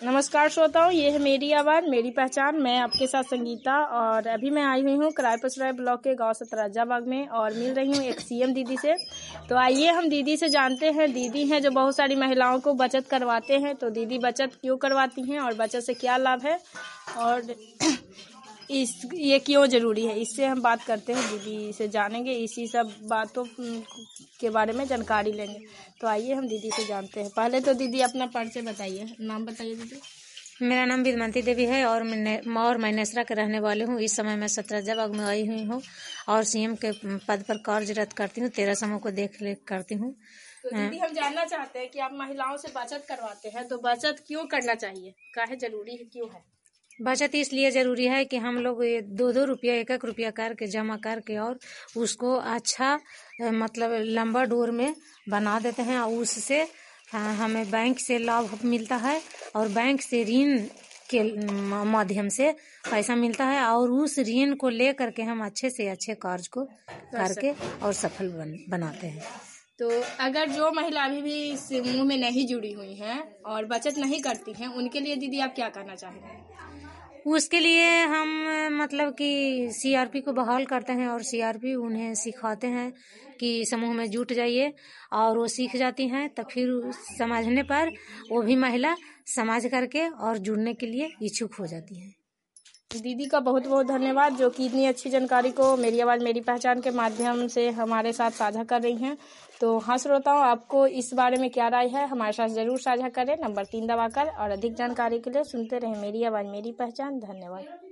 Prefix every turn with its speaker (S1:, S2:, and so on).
S1: नमस्कार श्रोताओं, ये है मेरी आवाज़ मेरी पहचान। मैं आपके साथ संगीता और अभी मैं आई हुई हूँ करायपसराय ब्लॉक के गांव सतराजाबाग में और मिल रही हूँ एक सीएम दीदी से। तो आइए हम दीदी से जानते हैं। दीदी हैं जो बहुत सारी महिलाओं को बचत करवाते हैं। तो दीदी बचत क्यों करवाती हैं और बचत से क्या लाभ है और ये क्यों ज़रूरी है, इससे हम बात करते हैं। दीदी से जानेंगे, इसी सब बातों के बारे में जानकारी लेंगे। तो आइए हम दीदी से जानते हैं। पहले तो दीदी अपना परिचय बताइए, नाम बताइए दीदी।
S2: मेरा नाम विद्यमती देवी है और मैं नेसरा के रहने वाली हूँ। इस समय मैं सतराजाबाग में आई हुई हूँ और सीएम के पद पर कार्यरत करती हूँ। 13 समूह को देख रेख करती हूँ।
S1: तो दीदी हम जानना चाहते हैं कि आप महिलाओं से बचत करवाते हैं, तो बचत क्यों करना चाहिए, काहे जरूरी है, क्यों है?
S2: बचत इसलिए जरूरी है कि हम लोग 2-2 रुपया 1-1 रुपया करके जमा करके और उसको अच्छा मतलब लंबा डोर में बना देते हैं और उससे हमें बैंक से लाभ मिलता है और बैंक से ऋण के माध्यम से पैसा मिलता है और उस ऋण को ले करके हम अच्छे से अच्छे कार्य को करके और सफल बनाते हैं।
S1: तो अगर जो महिला अभी भी इस समूह में नहीं जुड़ी हुई हैं और बचत नहीं करती हैं, उनके लिए दीदी आप क्या कहना चाहेंगे?
S2: उसके लिए हम मतलब कि सीआरपी को बहाल करते हैं और सीआरपी उन्हें सिखाते हैं कि समूह में जुट जाइए और वो सीख जाती हैं। तो फिर समझने पर वो भी महिला समझ करके और जुड़ने के लिए इच्छुक हो जाती हैं।
S1: दीदी का बहुत बहुत धन्यवाद जो कि इतनी अच्छी जानकारी को मेरी आवाज़ मेरी पहचान के माध्यम से हमारे साथ साझा कर रही हैं। तो हाँ श्रोताओं, आपको इस बारे में क्या राय है, हमारे साथ ज़रूर साझा करें नंबर 3 दबाकर। और अधिक जानकारी के लिए सुनते रहें मेरी आवाज़ मेरी पहचान। धन्यवाद।